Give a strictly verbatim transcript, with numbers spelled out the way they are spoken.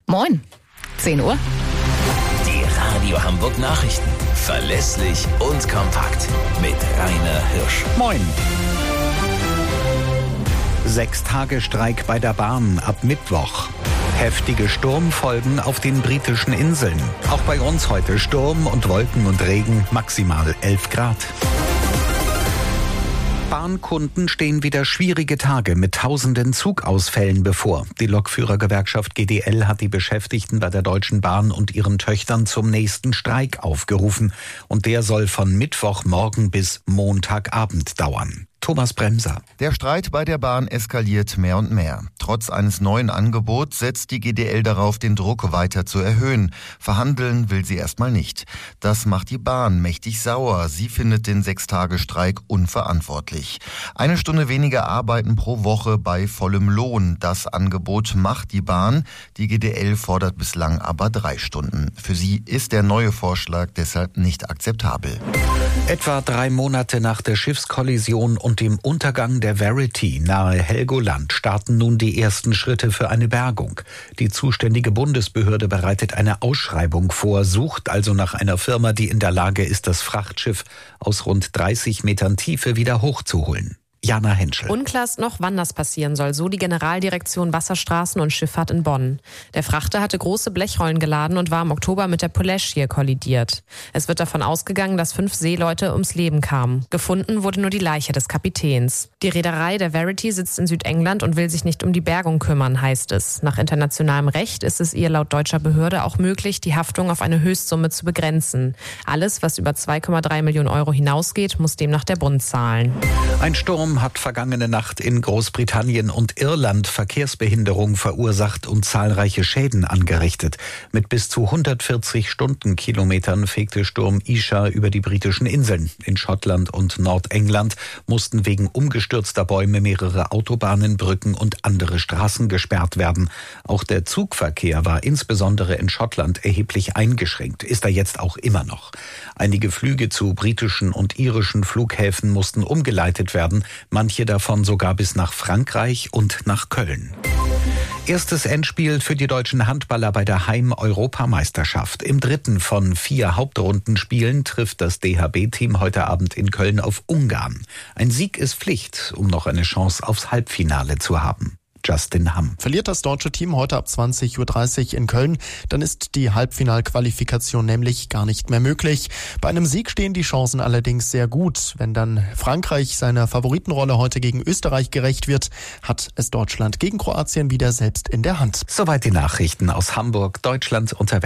Moin, zehn Uhr. Die Radio Hamburg Nachrichten. Verlässlich und kompakt. Mit Rainer Hirsch. Moin. Sechs Tage Streik bei der Bahn ab Mittwoch. Heftige Sturmfolgen auf den britischen Inseln. Auch bei uns heute Sturm und Wolken und Regen, maximal elf Grad. Bahnkunden stehen wieder schwierige Tage mit tausenden Zugausfällen bevor. Die Lokführergewerkschaft G D L hat die Beschäftigten bei der Deutschen Bahn und ihren Töchtern zum nächsten Streik aufgerufen. Und der soll von Mittwochmorgen bis Montagabend dauern. Thomas Bremser. Der Streit bei der Bahn eskaliert mehr und mehr. Trotz eines neuen Angebots setzt die G D L darauf, den Druck weiter zu erhöhen. Verhandeln will sie erstmal nicht. Das macht die Bahn mächtig sauer. Sie findet den Sechstagestreik unverantwortlich. Eine Stunde weniger Arbeiten pro Woche bei vollem Lohn. Das Angebot macht die Bahn. Die G D L fordert bislang aber drei Stunden. Für sie ist der neue Vorschlag deshalb nicht akzeptabel. Etwa drei Monate nach der Schiffskollision und dem Untergang der Verity nahe Helgoland starten nun die ersten Schritte für eine Bergung. Die zuständige Bundesbehörde bereitet eine Ausschreibung vor, sucht also nach einer Firma, die in der Lage ist, das Frachtschiff aus rund dreißig Metern Tiefe wieder hochzuholen. Jana Henschel. Unklar ist noch, wann das passieren soll, so die Generaldirektion Wasserstraßen und Schifffahrt in Bonn. Der Frachter hatte große Blechrollen geladen und war im Oktober mit der Polesje kollidiert. Es wird davon ausgegangen, dass fünf Seeleute ums Leben kamen. Gefunden wurde nur die Leiche des Kapitäns. Die Reederei der Verity sitzt in Südengland und will sich nicht um die Bergung kümmern, heißt es. Nach internationalem Recht ist es ihr laut deutscher Behörde auch möglich, die Haftung auf eine Höchstsumme zu begrenzen. Alles, was über zwei Komma drei Millionen Euro hinausgeht, muss demnach der Bund zahlen. Ein Sturm hat vergangene Nacht in Großbritannien und Irland Verkehrsbehinderung verursacht und zahlreiche Schäden angerichtet. Mit bis zu hundertvierzig Stundenkilometern fegte Sturm Isha über die britischen Inseln. In Schottland und Nordengland mussten wegen umgestürzter Bäume mehrere Autobahnen, Brücken und andere Straßen gesperrt werden. Auch der Zugverkehr war insbesondere in Schottland erheblich eingeschränkt, ist er jetzt auch immer noch. Einige Flüge zu britischen und irischen Flughäfen mussten umgeleitet werden, manche davon sogar bis nach Frankreich und nach Köln. Erstes Endspiel für die deutschen Handballer bei der Heim-Europameisterschaft. Im dritten von vier Hauptrundenspielen trifft das D H B-Team heute Abend in Köln auf Ungarn. Ein Sieg ist Pflicht, um noch eine Chance aufs Halbfinale zu haben. Justin Hamm. Verliert das deutsche Team heute ab zwanzig Uhr dreißig in Köln, dann ist die Halbfinalqualifikation nämlich gar nicht mehr möglich. Bei einem Sieg stehen die Chancen allerdings sehr gut. Wenn dann Frankreich seiner Favoritenrolle heute gegen Österreich gerecht wird, hat es Deutschland gegen Kroatien wieder selbst in der Hand. Soweit die Nachrichten aus Hamburg, Deutschland und der Welt.